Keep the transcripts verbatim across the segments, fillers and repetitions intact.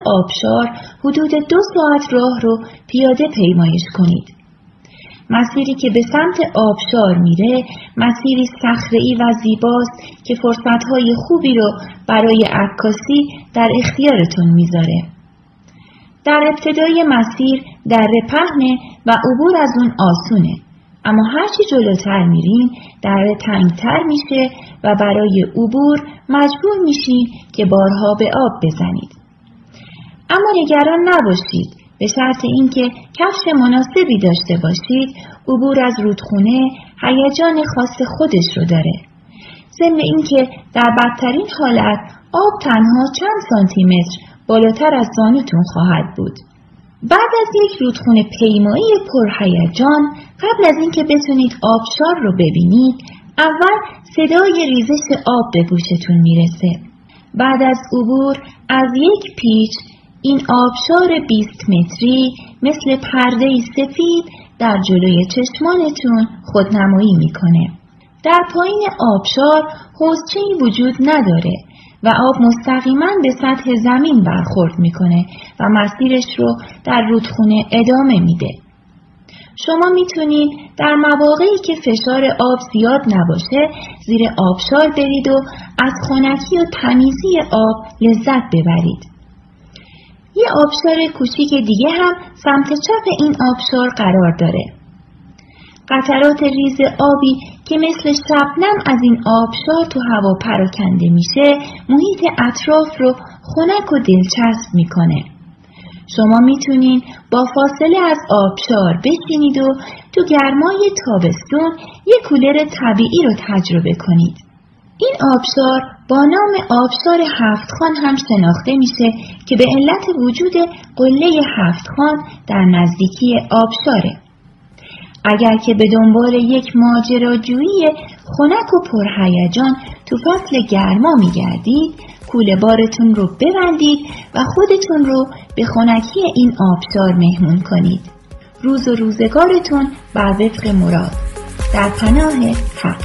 آبشار حدود دو ساعت راه رو پیاده پیمایش کنید. مسیری که به سمت آبشار میره مسیری صخره‌ای و زیباست که فرصت‌های خوبی رو برای عکاسی در اختیارتون میذاره. در ابتدای مسیر دره پهنه و عبور از اون آسونه، اما هرچی جلوتر میرین دره تنگتر میشه و برای عبور مجبور میشین که بارها به آب بزنید. اما نگران نباشید، به شرط اینکه کفش مناسبی داشته باشید، عبور از رودخونه هیجان خاص خودش رو داره. ضمن اینکه در بدترین حالت آب تنها چند سانتی متر بالاتر از زانوتون خواهد بود. بعد از یک رودخونه پیمایی پرهیجان، قبل از اینکه بتونید آبشار رو ببینید، اول صدای ریزش آب به گوشتون میرسه. بعد از عبور از یک پیچ، این آبشار بیست متری مثل پرده‌ای سفید در جلوی چشمانتون خودنمایی میکنه. در پایین آبشار حوضچه‌ای وجود نداره و آب مستقیما به سطح زمین برخورد میکنه و مسیرش رو در رودخونه ادامه میده. شما میتونید در مواقعی که فشار آب زیاد نباشه زیر آبشار برید و از خنکی و تمیزی آب لذت ببرید. یه آبشار کوچیک دیگه هم سمت چپ این آبشار قرار داره. قطرات ریز آبی که مثل شبنم از این آبشار تو هوا پراکنده میشه محیط اطراف رو خنک و دلچسب میکنه. شما میتونین با فاصله از آبشار بشینید و تو گرمای تابستون یک کولر طبیعی رو تجربه کنید. این آبشار با نام آبشار هفتخان هم شناخته میشه که به علت وجود قله هفتخان در نزدیکی آبشاره. اگر که به دنبال یک ماجراجویی خنک و پرهیجان تو فصل گرما میگردید، کوله بارتون رو ببندید و خودتون رو به خنکی این آبشار مهمون کنید. روز و روزگارتون بر وفق مراد، در پناه حق.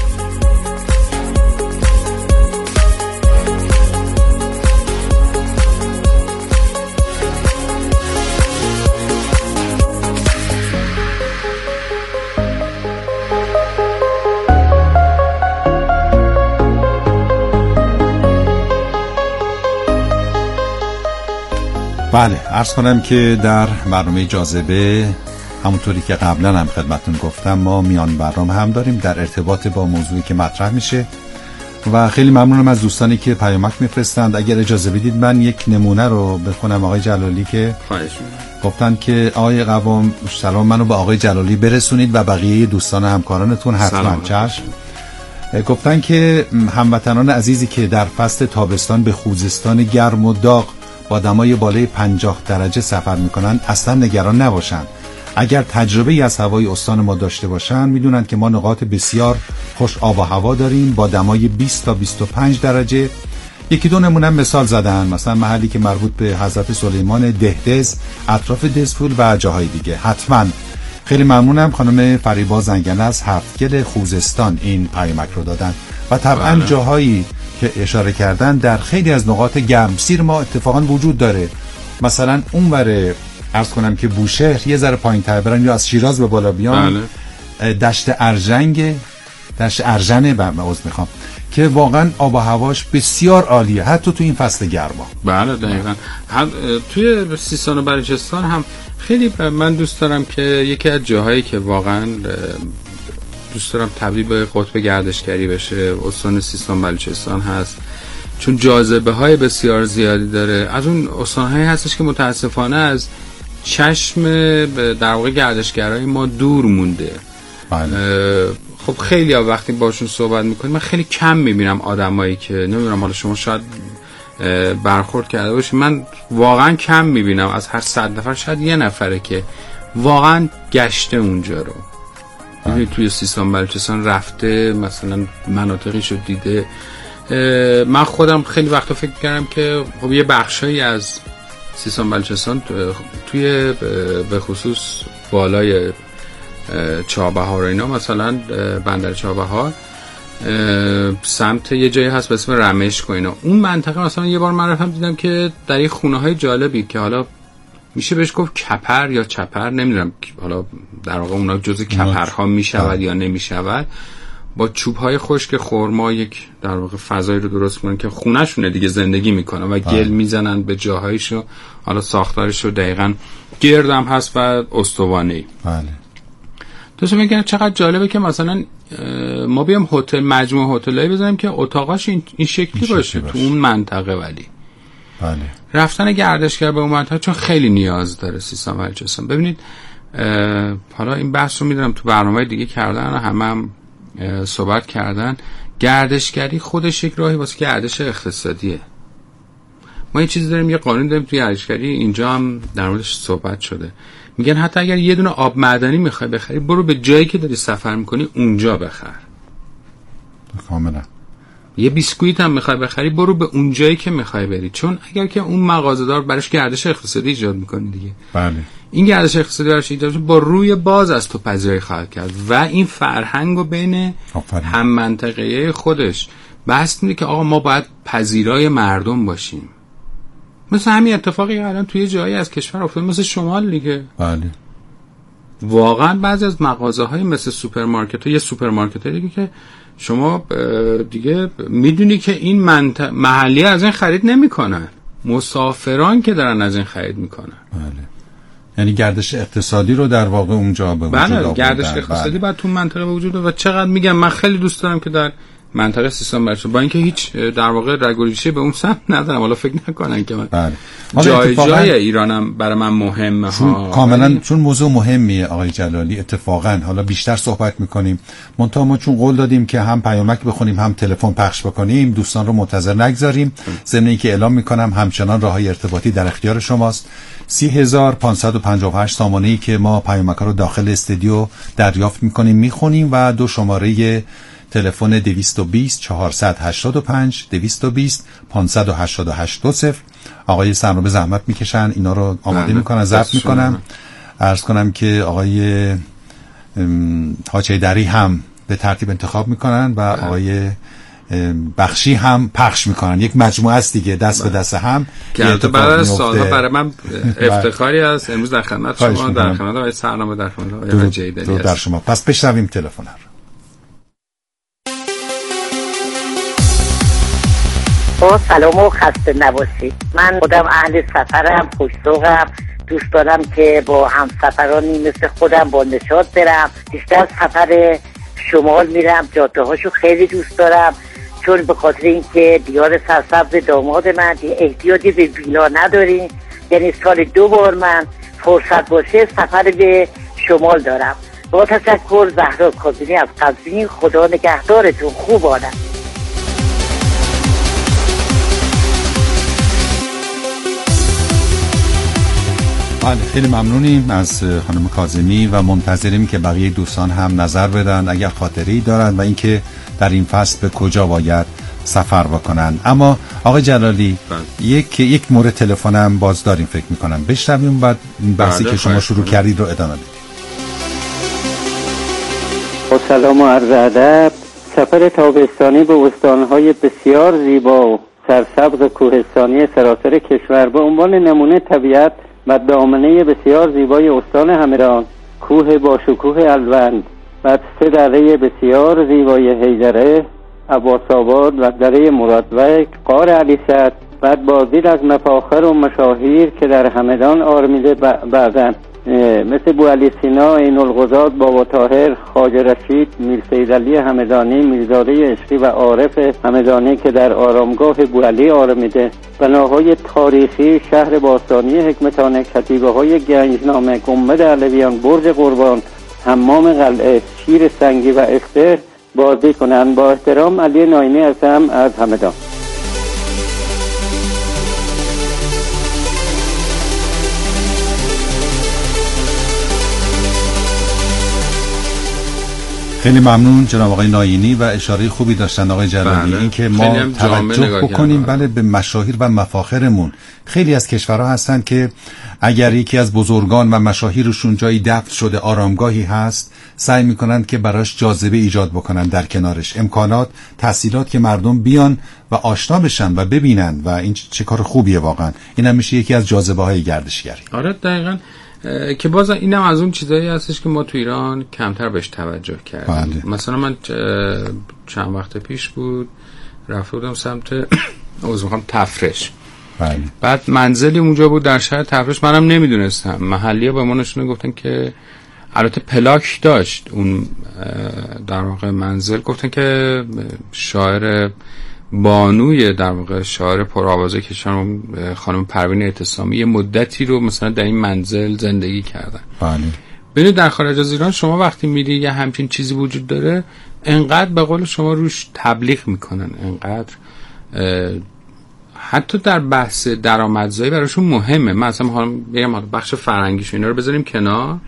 بله، عرض کنم که در برنامه جاذبه همونطوری که قبلا هم خدمتون گفتم ما میان برنامه هم داریم در ارتباط با موضوعی که مطرح میشه و خیلی ممنونم از دوستانی که پیامک میفرستند. اگر اجازه بدید من یک نمونه رو بخونم. آقای جلالی که خواهش می‌کنم گفتن که آقای قوام سلام منو به آقای جلالی برسونید و بقیه دوستان همکارانتون حتما. چشم. گفتن که هموطنان عزیزی که در فصل تابستان به خوزستان گرم و داغ با دمای بالای پنجاه درجه سفر میکنن اصلا نگران نباشن. اگر تجربه از هوای استان ما داشته باشن میدونن که ما نقاط بسیار خوش آب و هوا داریم با دمای بیست تا بیست و پنج درجه. یکی دو نمونه مثال زدن، مثلا محلی که مربوط به حضرت سلیمان دهدز، اطراف دزفول و جاهای دیگه. حتما. خیلی ممنونم. خانم فریبا زنگنه از هفتگل خوزستان این پیامک رو دادن و طبعا بله. جاهایی که اشاره کردن در خیلی از نقاط گرمسیر ما اتفاقا وجود داره. مثلا اونور عرض کنم که بوشهر یه ذره پایین‌تر برن یا از شیراز به بالا بیان، بله. دشت ارژنگ، دشت ارژنه به عذر میخوام که واقعا آب و هواش بسیار عالیه حتی تو این فصل گرما. بله دقیقاً. هم توی سیستان و بلوچستان هم خیلی من دوست دارم که یکی از جاهایی که واقعا دوست دارم تبدیل به قطب گردشگری بشه استان سیستان بلوچستان هست، چون جاذبه های بسیار زیادی داره. از اون استان هایی هستش که متاسفانه از چشم در واقع گردشگرای ما دور مونده. بله. خب خیلی ها وقتی باشون صحبت میکنیم من خیلی کم میبینم آدمایی که نمیدونم حالا شما شاید برخورد کرده باشید، من واقعا کم میبینم. از هر صد نفر شاید یه نفره که واقعا گشته اونجا رو، یعنی توی سیستان بلوچستان رفته مثلا مناطقی شد دیده. من خودم خیلی وقتا فکر کردم که خب یه بخشایی از سیستان بلوچستان توی به خصوص بالای چابهار اینا، مثلا بندر چابهار سمت یه جایی هست به اسم رمشک و اینا. اون منطقه مثلا یه بار من رفتم دیدم که در یه خونه های جالبی که حالا میشه بهش گفت کپر یا چپر، نمیدونم حالا در واقع اونا جزء کپرها میشود یا نمیشود، با چوب های خشک خرما یک در واقع فضایی رو درست کنن که خونه شونه دیگه زندگی میکنن و گل میزنن به جاهایشو، حالا ساختارش رو دقیقاً گردم هست و استوانه‌ای. بله. تو میگن چقدر جالبه که مثلا ما بیام هتل، مجموعه هتلایی بزنیم که اتاقاش این, این شکلی این باشه تو اون منطقه. ولی بله. رفتن گردشگر به اون منطقه چون خیلی نیاز داره سیستان بلوچستان. ببینید حالا این بحث رو میدونم تو برنامه دیگه کردن، همه هم صحبت کردن، گردشگری خودش یک راهی واسه گردش اقتصادیه. ما این چیزی داریم، یه قانون داریم توی گردشگری، اینجا هم در موردش صحبت شده. میگن حتی اگر یه دونه آب معدنی میخوای بخری، برو به جایی که داری سفر میکنی اونجا بخر. کاملا. یه بیسکویت هم میخوای بخری، برو به اون جایی که میخوای بری، چون اگر که اون مغازه‌دار براش گردش اقتصادی ایجاد میکنه دیگه. بله. این گردش اقتصادی براش ایجاد میشه، با روی باز از تو پذیرایی خواهد کرد و این فرهنگو بین آفرین. هم منطقه‌ای خودش بحث میده که آقا ما باید پذیرای مردم باشیم. مثل همین اتفاقی الان توی جایی از کشور افتاد، مثل شمال دیگه. بله. واقعا بعضی از مغازه‌های مثل سوپرمارکت‌ها، یه سوپرمارکت دیگه که شما دیگه میدونی که این منطقه محلی از این خرید نمی‌کنن، مسافران که دارن از این خرید می‌کنن. بله. یعنی گردش اقتصادی رو در واقع اونجا به وجود آوردن. بله، گردش اقتصادی بله. باید تو منطقه به وجود و چقدر میگم من خیلی دوست دارم که در منطقه سیستان بلوچستان، با اینکه هیچ در واقع رگولیشی به اون سمت ندارم، حالا فکر نکنن که من بله. جای جای ایرانم برای من مهمه ها. کاملا ولی... چون موضوع مهمیه آقای جلالی، اتفاقا حالا بیشتر صحبت میکنیم. منتها ما چون قول دادیم که هم پیامک بخونیم هم تلفن پخش بکنیم، دوستان رو منتظر نگذاریم. ضمن اینکه اعلام میکنم همچنان راههای ارتباطی در اختیار شماست. سی هزار پانصد و پنجاه و هشت سامانه‌ای که ما پیامک ها رو داخل استودیو دریافت میکنیم میخونیم و دو شماره تلفن دویست و بیست چهارصد و هشتاد و پنج دویست و بیست پانصد و هشتاد و هشت دو صفر. آقای سرنوبه زحمت میکشن اینا رو آماده میکنن، ضبط میکنم. عرض کنم که آقای حاجیدری هم به ترتیب انتخاب میکنن و آقای بخشی هم پخش میکنن. یک مجموعه است دیگه، دست به دست هم که بعد از سالها برای من افتخاری است امروز در خدمت شما، در خدمت آقای سرنوبه، در خدمت آقای حاجیدری در شما. پس بشنویم تلفن رو. با سلام و خسته نباشید. من خودم اهل سفرم، خوش‌ذوقم، دوست دارم که با هم سفرانی مثل خودم با نشاط برم. بیشتر سفر شمال میرم، جاده هاشو خیلی دوست دارم، چون به خاطر اینکه دیار سرسبز داماد من احتیاجی به ویلا نداریم، یعنی سال دو بار من فرصت باشه سفر به شمال دارم. با تشکر، زهرا کاظمی از قزوین. خدا نگهدارتون. خوب آدم. بله، خیلی ممنونیم از خانم کاظمی و منتظریم که بقیه دوستان هم نظر بدن اگر خاطره‌ای دارن و اینکه در این فصل به کجا باید سفر بکنن. اما آقای جلالی بله. یک یک مورد تلفنم باز داریم فکر میکنم، بشنویم بعد این بحثی که شما شروع کردید رو ادامه بدید. با سلام و عرض ادب. سفر تابستانی به استان‌های بسیار زیبا و سرسبز و کوهستانی سراسر کشور به عنوان نمونه طبیعت و دامنه بسیار زیبای استان همدان، کوه با شکوه الوند، بعد سه دره بسیار زیبای حیدره، عباس‌آباد و دره مرادبک، غار علیسد، بعد بازدید از مفاخر و مشاهیر که در همدان آرمیده بعدن مثل بوعلی سینا، عین القضات، بابا طاهر، خواجه رشید، میر سید علی همدانی، میرزاده عشقی و عارف همدانی که در آرامگاه بوعلی آرمیده، بناهای تاریخی شهر باستانی حکمتانه، کتیبه های گنجنامه، گنبد علویان، برج قربان، حمام قلعه، شیر سنگی و اختر بازدید کنند. با احترام، علی ناینی هستم از همدان. خیلی ممنون جناب آقای ناینی و اشاره خوبی داشتن آقای جلالی. بله. این که ما توجه بکنیم بله به مشاهیر و مفاخرمون. خیلی از کشورها هستن که اگر یکی از بزرگان و مشاهیرشون جایی دفن شده، آرامگاهی هست، سعی میکنند که براش جاذبه ایجاد بکنن، در کنارش امکانات، تحصیلات که مردم بیان و آشنا بشن و ببینن و این چه کار خوبیه واقعا. این هم میشه یکی از جاذبه های گردشگری. آره دقیقاً. که باز اینم از اون چیزایی هستش که ما تو ایران کمتر بهش توجه کردیم. بله. مثلا من چند وقت پیش بود رفته بودم سمت عذر میخوام تفرش. بله. بعد منزلی اونجا بود در شهر تفرش، منم نمیدونستم. محلی‌ها به ما نشون گفتن که البته پلاک داشت اون در واقع منزل، گفتن که شاعر بانوی در واقع شاعر پرآوازه کشور خانم پروین اعتصامی یه مدتی رو مثلا در این منزل زندگی کردن. بله. ببینید در خارج از ایران شما وقتی میری یه همچین چیزی وجود داره، انقدر به قول شما روش تبلیغ میکنن، انقدر حتی در بحث درآمدزایی براشون مهمه. من اصلا حالا بگم بخش فرهنگیش اینا رو بذاریم کنار،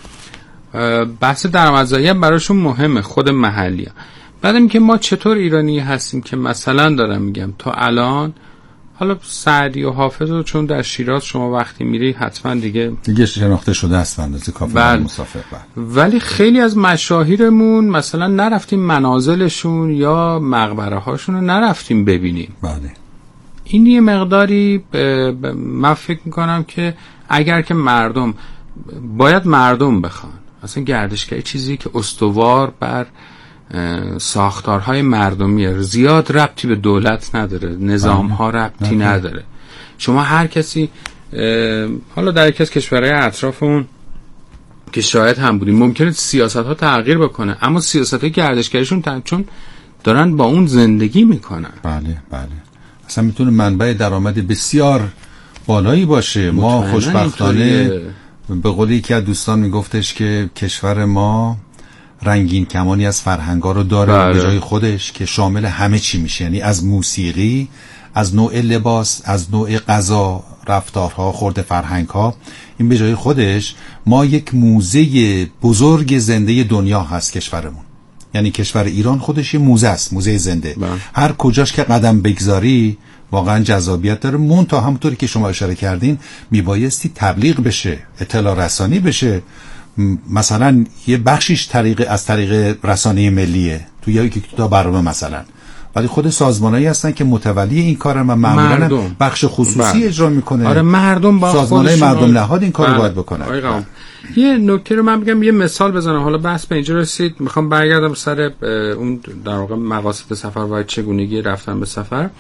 بحث درآمدزایی هم براشون مهمه، خود محلی ها. بعد اینکه ما چطور ایرانی هستیم که مثلا دارم میگم تا الان حالا سعدی و حافظ رو چون در شیراز شما وقتی میری حتما دیگه دیگه شناخته شده است به اندازه کافی بله. مسافر بله. ولی خیلی از مشاهیرمون مثلا نرفتیم منازلشون یا مقبره هاشون رو نرفتیم ببینیم. بله. این یه مقداری ب... ب... من فکر میکنم که اگر که مردم باید مردم بخوان، اصلا گردشگری چیزی که استوار بر ساختارهای مردمیه، زیاد ربطی به دولت نداره، نظامها ربطی نداره. شما هر کسی حالا در یکی از کشورهای اطرافمون که شاید هم بودیم ممکنه سیاست ها تغییر بکنه، اما سیاست های گردشگریشون تن... چون دارن با اون زندگی میکنن. بله بله. اصلا میتونه منبع درآمد بسیار بالایی باشه. ما خوشبختانه به قول یکی از دوستان میگفتش که کشور ما رنگین کمانی از فرهنگا رو داره بله. به جای خودش که شامل همه چی میشه، یعنی از موسیقی، از نوع لباس، از نوع غذا، رفتارها، خورد فرهنگها، این به جای خودش. ما یک موزه بزرگ زنده دنیا هست کشورمون، یعنی کشور ایران خودش یه موزه است، موزه زنده بله. هر کجاش که قدم بگذاری واقعا جذابیت داره. مون تا همونطوری که شما اشاره کردین میبایستی تبلیغ بشه، اطلاع رسانی بشه. مثلا یه بخشیش طریق از طریق رسانه ملیه تو یکی تا برنامه مثلا، ولی خود سازمانایی هستن که متولی این کارن و معمولا بخش خصوصی اجرا میکنه. آره مردم با سازمانای مردم نهاد این کارو باید بکنن. آره یه نکته رو من بگم، یه مثال بزنم. حالا بحث به اینجا رسید، میخوام برگردم سر اون در واقع مقاصد سفر و چگونگی رفتن به سفر.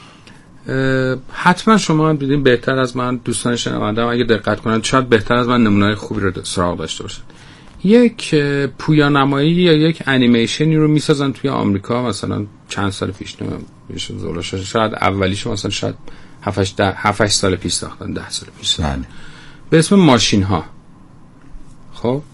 حتما شما هم دیدین بهتر از من، دوستان شنونده‌ام اگه دقت کنن شاید بهتر از من نمونه‌های خوبی رو سراغ داشته باشن. یک پویانمایی یا یک انیمیشنی رو میسازن توی آمریکا، مثلا چند سال پیش نمیدونم شاید اولیش مثلا شاید هفت هشت سال پیش ساختن، ده سال پیش ساختن به اسم ماشین ها. خب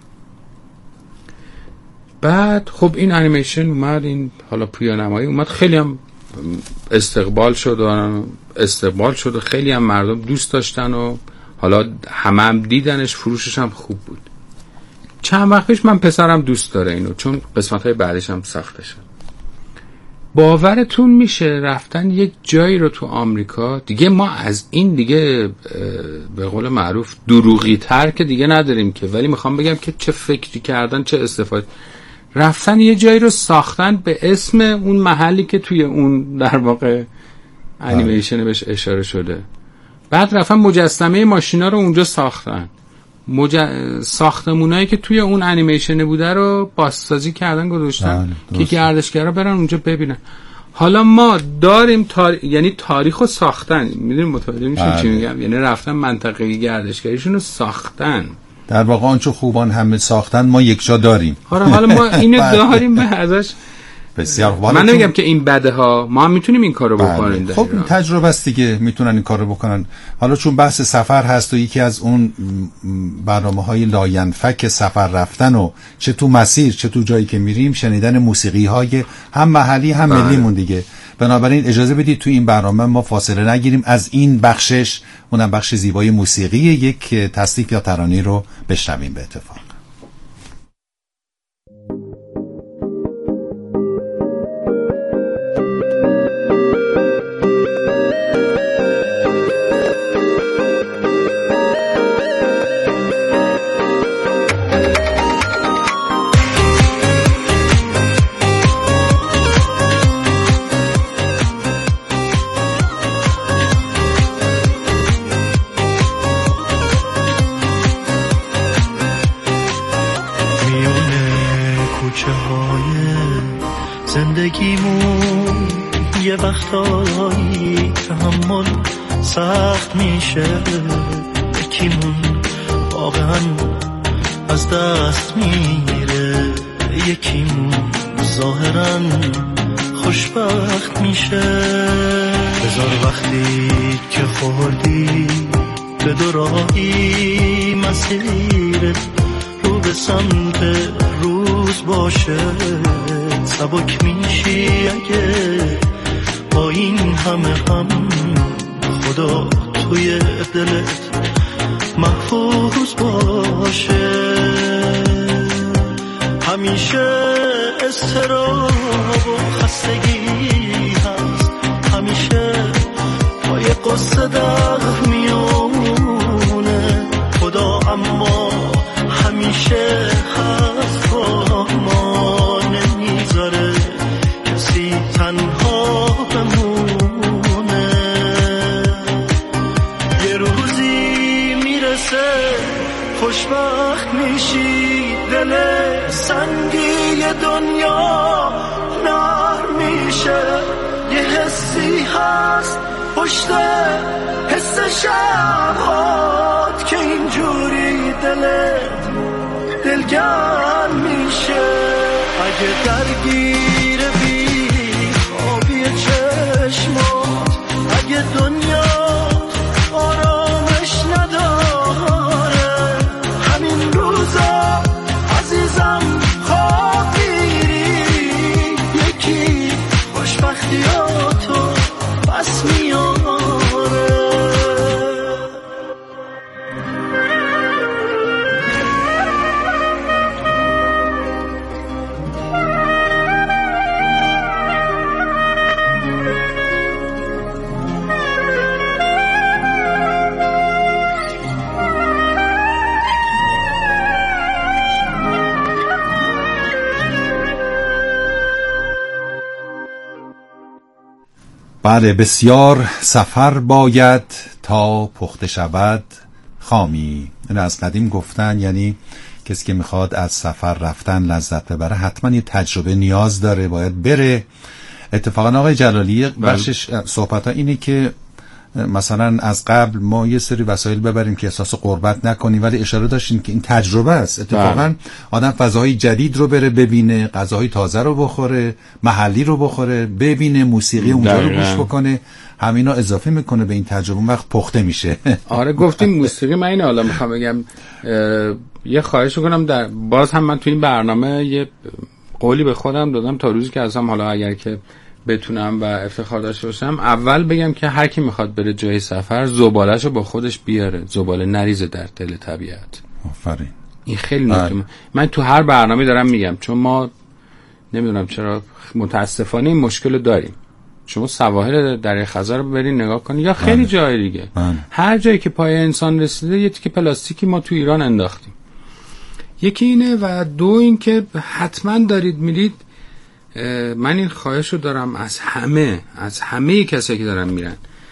بعد خب این انیمیشن اومد، این حالا پویانمایی اومد، خیلی هم استقبال شد و استقبال شد و خیلی هم مردم دوست داشتن و حالا همه هم دیدنش، فروشش هم خوب بود. چند وقت پیش من پسرم دوست داره اینو، چون قسمت‌های بعدش هم ساخته شد. باورتون میشه رفتن یک جایی رو تو آمریکا، دیگه ما از این دیگه به قول معروف دروغی تر که دیگه نداریم که، ولی میخوام بگم که چه فکری کردن، چه استفاده. رفتن یه جایی رو ساختن به اسم اون محلی که توی اون در واقع انیمیشن بهش اشاره شده. بعد رفتن مجسمه ماشینا رو اونجا ساختن، مج... ساختمونایی که توی اون انیمیشن بوده رو بازسازی کردن گذاشتن که گردشگرا برن اونجا ببینن. حالا ما داریم تار... یعنی تاریخو ساختن، میدونیم متوجه میشین چی میگم، یعنی رفتن منطقه گردشگریشون رو ساختن. در واقع آنچه خوبان همه ساختن ما یک جا داریم. آره حالا ما اینو داریم به ازش بسیار خوب. من نمیگم که این بده ها، ما هم میتونیم این کارو بکنیم. خب این تجربه است دیگه، میتونن این کارو بکنن. حالا چون بحث سفر هست و یکی از اون برنامه‌های لاینفک سفر رفتن و چه تو مسیر چه تو جایی که میریم شنیدن موسیقی‌های هم محلی هم ملیمون دیگه. بنابراین اجازه بدید تو این برنامه ما فاصله نگیریم از این بخشش، اونم بخش زیبای موسیقی یک تصنیف یا ترانه رو بشنویم به اتفاق. زندگیمون یه وقتایی تحمل سخت میشه، یکیمون واقعا از دست میره، یکیمون ظاهرا خوشبخت میشه. بذار وقتی که خوردی به دوراهی مسیرت رو به سمت روز باشه، سبک میشی اگه با این همه هم خدا توی دلت محفوظ باشه. همیشه اضطراب و خستگی هست، همیشه با یه قصه در میونه خدا، اما همیشه هست با ما، نمیذاره کسی تنها بمونه. یه روزی میرسه خوشبخت میشی، دل سنگی دنیا نرم میشه. یه حسی هست پشت حس شبهات که اینجوری دلت دلگرم میشه. اگه درگیر بی خوابی چشمات، اگه دنیا آرامش نداره، همین روزا عزیزم خواب میری، یکی خوشبختیاتو بس میاره. بله، بسیار سفر باید تا پخته شود خامی. این از قدیم گفتن، یعنی کسی که میخواد از سفر رفتن لذت ببره حتما یه تجربه نیاز داره، باید بره. اتفاقا آقای جلالی بخشش صحبت ها اینه که مثلا از قبل ما یه سری وسایل ببریم که احساس غربت نکنیم، ولی اشاره داشتیم که این تجربه است. اتفاقا آدم فضاهای جدید رو بره ببینه، غذاهای تازه رو بخوره، محلی رو بخوره، ببینه، موسیقی اونجا رو گوش بکنه، همینا اضافه میکنه به این تجربه، وقت پخته میشه. آره گفتیم موسیقی. من اینو حالا میخوام بگم، یه خواهش کنم، در باز هم من تو این برنامه یه قولی به خودم دادم تا روزی که ازم حالا اگر که بتونم و افتخار داشته باشم، اول بگم که هر کی میخواد بره جای سفر زباله‌شو با خودش بیاره، زباله نریزه در دل طبیعت. آفرین. این خیلی نکته. من تو هر برنامه دارم میگم، چون ما نمیدونم چرا متاسفانه این مشکل داریم. شما سواحل دریای خزر رو برین نگاه کنید یا خیلی جای دیگه، هر جایی که پای انسان رسیده یه تیکه پلاستیکی ما تو ایران انداختیم. یکی اینه و دو این که حتما دارید میرید. من این خواهش رو دارم از همه از همه کسایی که دارن میرن،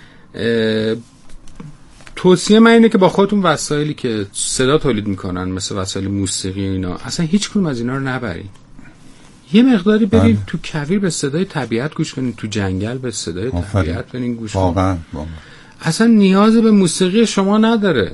توصیه من اینه که با خودتون وسایلی که صدا تولید میکنن مثل وسایل موسیقی اینا، اصلا هیچ کدوم از اینا رو نبرید. یه مقداری برید تو کویر به صدای طبیعت گوش کنید، تو جنگل به صدای طبیعت برین گوش کنید. واقعا اصلا نیاز به موسیقی شما نداره.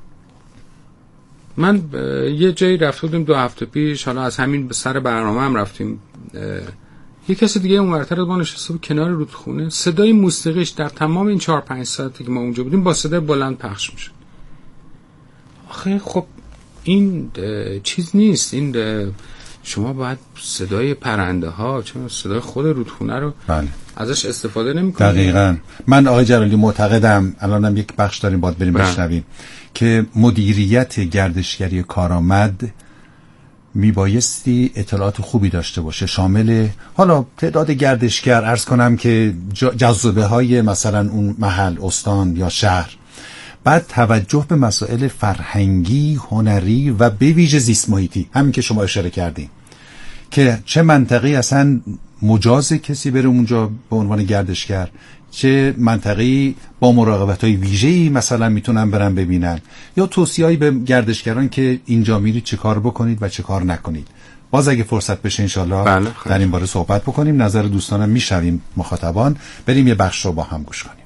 من یه جایی رفته بودیم دو هفته پیش، حالا از همین سر برنامه هم رفتیم، یه کسی دیگه اونورتر از ما نشسته بود کنار رودخونه، صدای موسیقیش در تمام این چهار پنج ساعتی که ما اونجا بودیم با صدای بلند پخش میشد. آخه خب این چیز نیست، این شما باید صدای پرنده ها، چون صدای خود رودخونه رو بله. ازش استفاده نمی‌کنید. دقیقاً. من آقای جلالی معتقدم، الانم یک بخش داریم باید بریم بشنویم، که مدیریت گردشگری کارآمد میبایستی اطلاعات خوبی داشته باشه، شامل حالا تعداد گردشگر، عرض کنم که جذابه های مثلا اون محل، استان یا شهر، بعد توجه به مسائل فرهنگی، هنری و به ویژه زیست محیطی، همین که شما اشاره کردین، که چه منطقی اصلا مجاز کسی بره اونجا به عنوان گردشگر، چه منطقی با مراقبت‌های ویژه‌ای مثلا میتونن برن ببینن، یا توصیه‌ای به گردشگران که اینجا میرید چه کار بکنید و چه کار نکنید. باز اگه فرصت بشه انشالله بله در این باره صحبت بکنیم. نظر دوستانم میشویم مخاطبان. بریم یه بخش رو با هم گوش کنیم.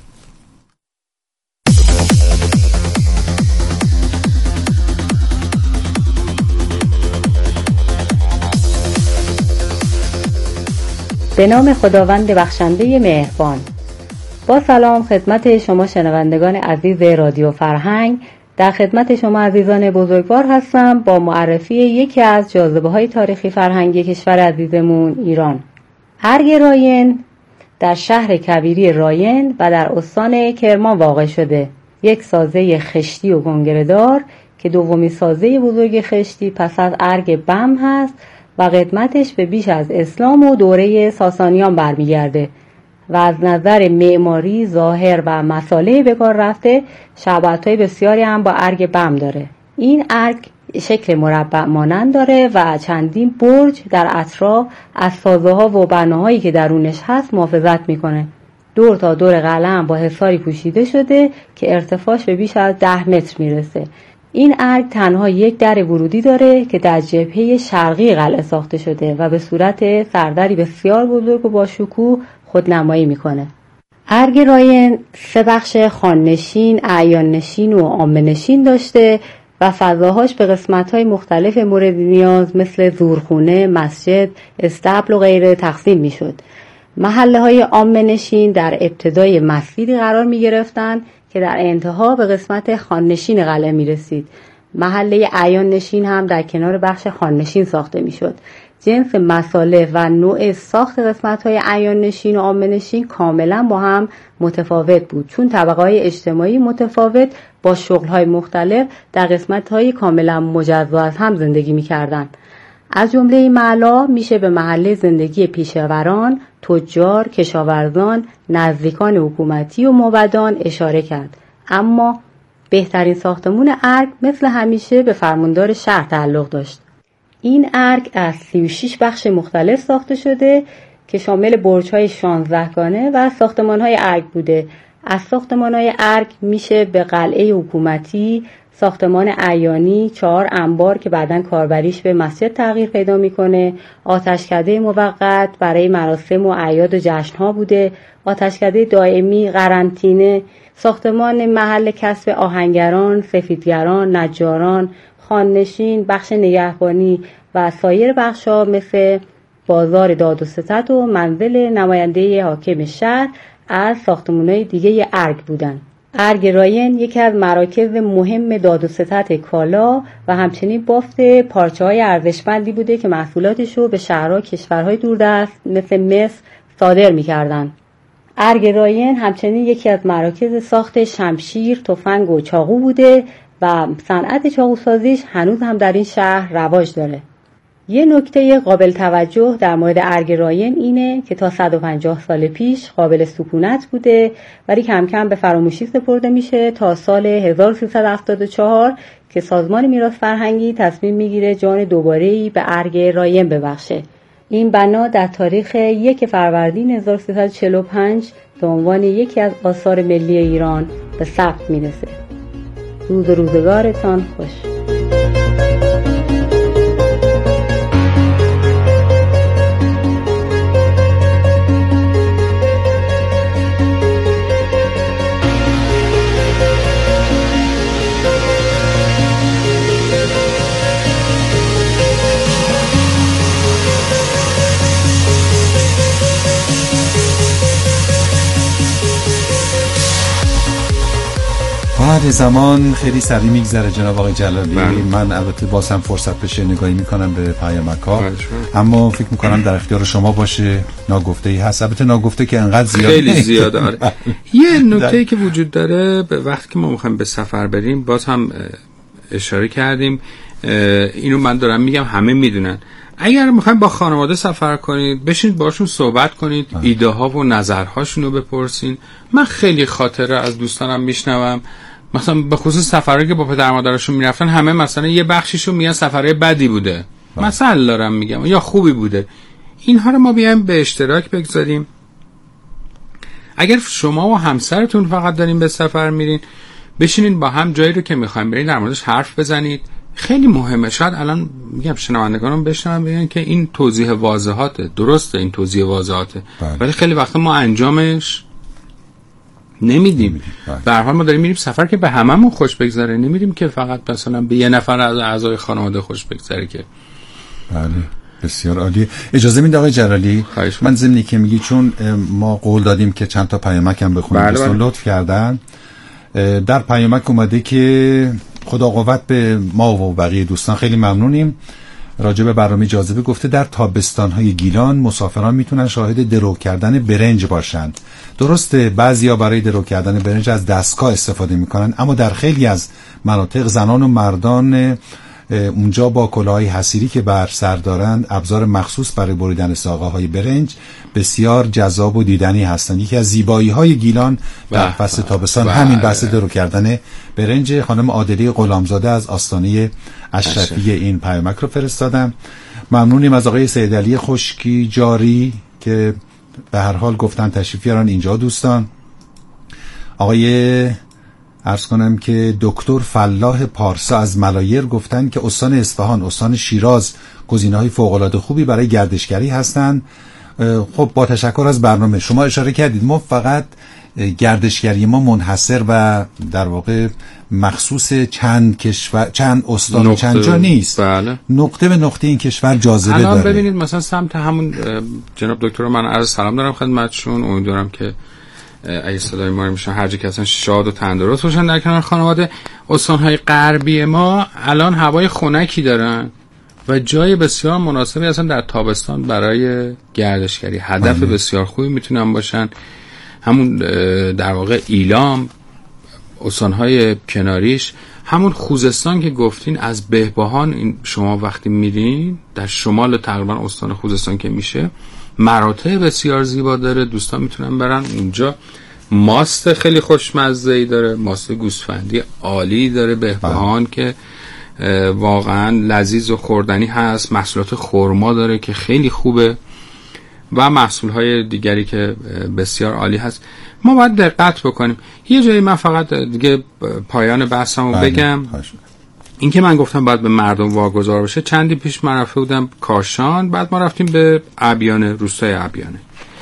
به نام خداوند بخشنده مهربان. با سلام خدمت شما شنوندگان عزیز رادیو فرهنگ. در خدمت شما عزیزان بزرگوار هستم با معرفی یکی از جاذبه‌های تاریخی فرهنگی کشور عزیزمون ایران. ارگ راین در شهر کبیری راین و در استان کرمان واقع شده. یک سازه خشتی و کنگره‌دار که دومین سازه بزرگ خشتی پس از ارگ بم هست و قدمتش به بیش از اسلام و دوره ساسانیان برمیگرده و از نظر معماری، ظاهر و مساله به کار رفته شباهت‌های بسیاری هم با ارگ بم داره. این ارگ شکل مربع مانند داره و چندین برج در اطراف از سازه‌ها و بناهایی که درونش هست محافظت میکنه. دور تا دور قلعه هم با حصاری پوشیده شده که ارتفاعش به بیش از ده متر میرسه. این ارگ تنها یک در ورودی داره که در جبهه شرقی قلعه ساخته شده و به صورت سردری بسیار بزرگ و با شکوه خودنمایی میکنه. ارگ راین سه بخش خاننشین، اعیان نشین و عامه نشین داشته و فضاهاش به قسمت‌های مختلف مورد نیاز مثل زورخونه، مسجد، استبل و غیره تقسیم میشد. محله‌های عامه نشین در ابتدای مسجدی قرار می‌گرفتند که در انتها به قسمت خاننشین قلعه می‌رسید. محله اعیان نشین هم در کنار بخش خاننشین ساخته می‌شد. جنس مصالح و نوع ساخت قسمت‌های اعیان نشین و عامه نشین کاملا با هم متفاوت بود، چون طبقه‌های اجتماعی متفاوت با شغل‌های مختلف در قسمت‌های کاملا مجزا از هم زندگی می‌کردند. از جمله این محله‌ها میشه به محله زندگی پیشوران، تجار، کشاورزان، نزدیکان حکومتی و موبدان اشاره کرد. اما بهترین ساختمون ارگ مثل همیشه به فرماندار شهر تعلق داشت. این ارگ از سی و شش بخش مختلف ساخته شده که شامل برج‌های شانزده گانه و ساختمان‌های ارگ بوده. از ساختمان‌های ارگ میشه به قلعه حکومتی، ساختمان اعیانی، چهار انبار که بعداً کاربریش به مسجد تغییر پیدا میکنه، آتشکده موقت برای مراسم و اعیاد و جشن‌ها بوده، آتشکده دائمی، قرنطینه، ساختمان محل کسب آهنگران، سفیدگران، نجاران، خاننشین، بخش نگهبانی و سایر بخش‌ها مثل بازار داد و ستد و منزل نماینده حاکم شهر از ساختمان‌های دیگه ارگ بودن. ارگ راین یکی از مراکز مهم داد و ستد کالا و همچنین بافت پارچه‌های ارزشمندی بوده که محصولاتش رو به شهرها کشورهای دوردست مثل مصر صادر می‌کردند. ارگ راین همچنین یکی از مراکز ساخت شمشیر، تفنگ و چاقو بوده و صنعت چاقوسازیش هنوز هم در این شهر رواج داره. یه نکته قابل توجه در مورد ارگ راین اینه که تا صد و پنجاه سال پیش قابل سکونت بوده ولی کم کم به فراموشی سپرده میشه تا سال هزار و سیصد و هفتاد و چهار که سازمان میراث فرهنگی تصمیم میگیره جان دوباره‌ای به ارگ راین ببخشه. این بنا در تاریخ یک فروردین هزار و سیصد و چهل و پنج به عنوان یکی از آثار ملی ایران به ثبت میرسه. روز و روزگارتان خوش. بعد زمان خیلی سریع میگذره جناب آقای جلالی. بله. من البته باز هم فرصت بشه نگاهی میکنم به پیامک‌ها، اما فکر میکنم در اختیار شما باشه. ناگفته‌ای هست، البته ناگفته که انقدر زیاد خیلی زیاده. آره. یه نکته‌ای که وجود داره به وقتی که ما میخوایم به سفر بریم باز هم اشاره کردیم، اینو من دارم میگم همه میدونن، اگر میخوایم با خانواده سفر کنید بشینید باشون صحبت کنید، ایده ها و نظرهاشون رو بپرسین. من خیلی خاطره از دوستانم میشنوم مثلا به خصوص سفرهایی که با پدر مادرشون میرفتن، همه مثلا یه بخشیشو میگن سفرهای بدی بوده، مثلا دارم میگم، یا خوبی بوده. اینها رو ما بیایم به اشتراک بگذاریم. اگر شما و همسرتون فقط دارین به سفر میرین، بشینین با هم جایی رو که میخوایم برین در موردش حرف بزنید، خیلی مهمه. شاید الان میگم شنوندگانم بشنون ببینن که این توضیح واضحاته، درسته این توضیح واضحاته، ولی خیلی وقتا ما انجامش نمیدیم. به هر حال ما داریم میریم سفر که به هممون خوش بگذره، نمیریم که فقط مثلا به یه نفر از اعضای خانواده خوش بگذره که. بله بسیار عالی. اجازه میدید آقای جلالی من ضمنی که میگی چون ما قول دادیم که چند تا پیامک هم بخونیم، دوستان بله بله. لطف کردن. در پیامک اومده که خدا قوت به ما و بقیه دوستان، خیلی ممنونیم. راجع به برنامه جاذبه گفته در تابستان‌های گیلان مسافران میتونن شاهد درو کردن برنج باشن. درسته بعضیا برای درو کردن برنج از دستگاه استفاده میکنن، اما در خیلی از مناطق زنان و مردان اونجا با کلاه‌های حصیری که بر سر دارند، ابزار مخصوص برای بریدن ساقه‌های برنج، بسیار جذاب و دیدنی هستند. یکی از زیبایی‌های گیلان در فصل تابستان همین بحث درو کردن برنج. خانم عادلی غلامزاده از آستانه اشرفی این پیامک رو فرستادم. ممنونیم از آقای سیدعلی خشکی جاری که به هر حال گفتن تشریف بیارن اینجا دوستان. آقای عرض کنم که دکتر فلاح پارسا از ملایر گفتن که استان اصفهان، استان شیراز گزینه‌های فوق‌العاده خوبی برای گردشگری هستند. خب با تشکر از برنامه شما اشاره کردید ما فقط گردشگری ما منحصر و در واقع مخصوص چند کشور، چند استان و چند جا نیست. بله. نقطه به نقطه این کشور جاذبه داره. الان ببینید مثلا سمت همون جناب دکتر من عرض سلام دارم خدمتشون، امیدوارم که اگه صدای ما میشن هر جا که هستن شاد و تندرست باشن در کنار خانواده. استان‌های غربی ما الان هوای خنکی دارن و جای بسیار مناسبی هستن در تابستان برای گردشگری. هدف آمین. بسیار خوبی میتونن باشن. همون در واقع ایلام، استان‌های کناریش، همون خوزستان که گفتین از بهبهان، این شما وقتی میرین در شمال تقریبا استان خوزستان که میشه، مراتع بسیار زیبا داره، دوستان میتونن برن اونجا. ماست خیلی خوشمزه‌ای داره، ماست گوسفندی عالی داره بهبهان که واقعا لذیذ و خوردنی هست. محصولات خرما داره که خیلی خوبه و محصولهای دیگری که بسیار عالی هست. ما باید دقت بکنیم. یه جایی من فقط دیگه پایان بحثمو بگم، این که من گفتم باید به مردم واگذار بشه. چندی پیش من رفته بودم کاشان، بعد ما رفتیم به ابیانه، روستای ابیانه.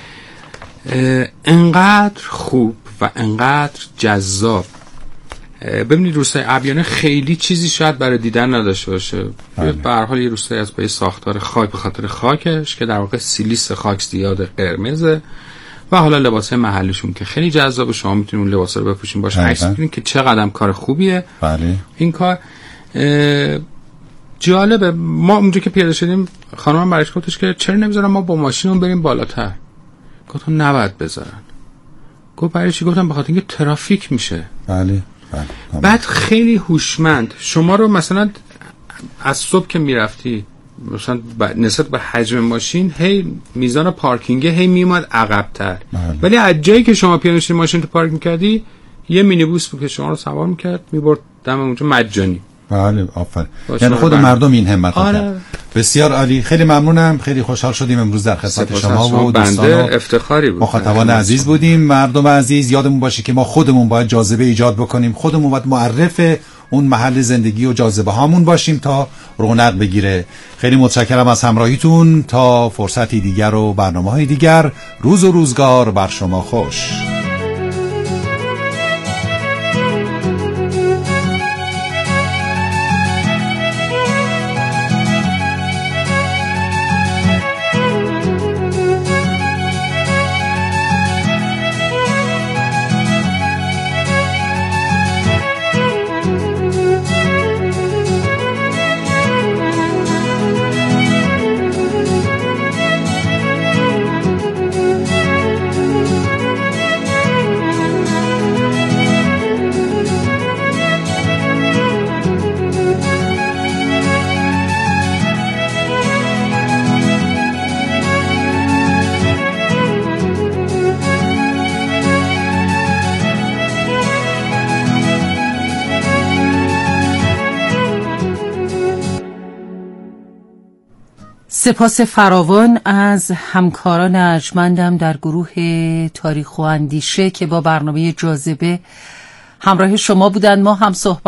انقدر خوب و انقدر جذاب. ببینید روستای ابیانه خیلی چیزی شاید برای دیدن نداشته باشه. به هر حال یه روستای از پای ساختار خاک، به خاطر خاکش که در واقع سیلیس خاک زیاد قرمزه و حالا لباسه محلیشون که خیلی جذابه. شما میتونید اون لباسا رو بپوشین باشه عکس بگیرین که چقدر کار خوبیه. بله. این کار جالبه. ما اونجا که پیاده شدیم خانمم برایش گفتش که چرا نمیذارن ما با ماشینمون بریم بالاتر؟ گفتم نباید بذارن. گفت برای چی؟ گفتم به خاطر اینکه ترافیک میشه. بله. بله. بعد خیلی هوشمند شما رو مثلا از صبح که میرفتی مثلا نسبت به حجم ماشین هی میزان پارکینگ هی میومد عقب‌تر، ولی از جایی که شما پیاده شدی ماشین تو پارک میکردی یه مینیبوس بود که شما رو سوار میکرد میبرد دم اونجا مجانی. بله آفرین. یعنی خود مردم این همت رو کرد. بسیار عالی. خیلی ممنونم. خیلی خوشحال شدیم امروز در خدمت شما و دوستان و افتخاری بود. مخاطبان عزیز بودیم. مردم عزیز یادمون باشه که ما خودمون باید جاذبه ایجاد بکنیم، خودمون باید معرف اون محل زندگی و جاذبه هامون باشیم تا رونق بگیره. خیلی متشکرم از همراهیتون. تا فرصتی دیگر و برنامه‌های دیگر، روز و روزگار بر شما خوش. سپاس فراوان از همکاران ارجمندم در گروه تاریخ و اندیشه که با برنامه جاذبه همراه شما بودند. ما هم صحبت